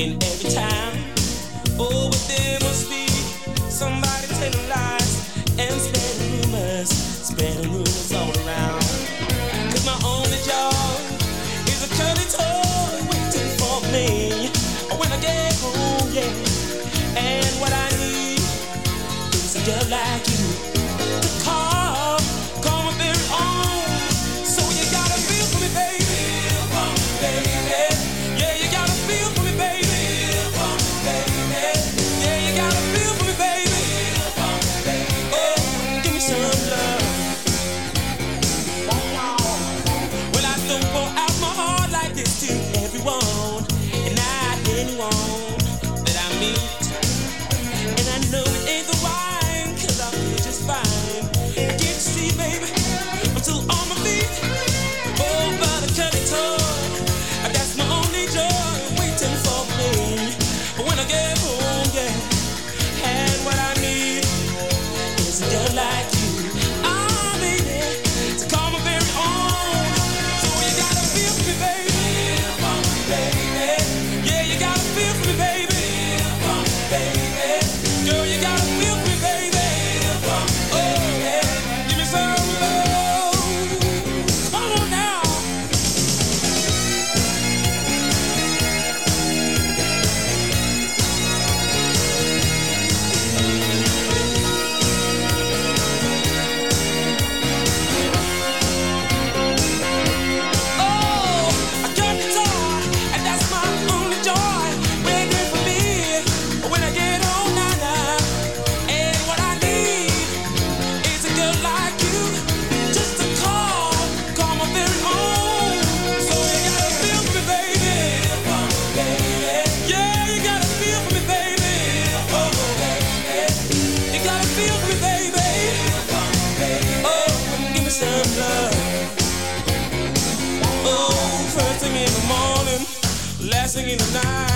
in every town. Oh, but there must be somebody telling lies and spreading rumors all around. 'Cause my only joy is a curly toy waiting for me when I get home, yeah. And what I need is a girl like you to call my very own. So you gotta feel for me, baby. Feel for me, baby. Yeah, you gotta feel for me, baby. Feel for me, baby. Yeah, you gotta feel for me, baby. Feel for me, baby. Oh, give me some love. Well, I don't pour out my heart like this to everyone, and not anyone that I meet. And I know it ain't the wine, 'cause I feel just fine. I can't see, baby, I'm still on my feet. Oh, but a curly toy, that's my only joy, waiting for me when I get home, yeah. And what I need is a girl like you, oh, baby, to call my very own. So you gotta feel for me, baby. Feel for me, baby. Yeah, you gotta feel for me, baby. Feel for me, baby. Girl, you gotta feel for me, baby. Feel for me, baby. Oh, give me some love. Come on now. Oh, a gun guitar, and that's my only joy, waiting for me when I get home, nah. And what I need is a girl like you, just to call my very own. So you gotta feel for me, baby. Feel for me, baby. Yeah, you gotta feel for me, baby. Feel for me, baby. You gotta feel for me, baby. Feel for me, baby. Oh, give me some love. Oh, first thing in the morning, last thing in the night.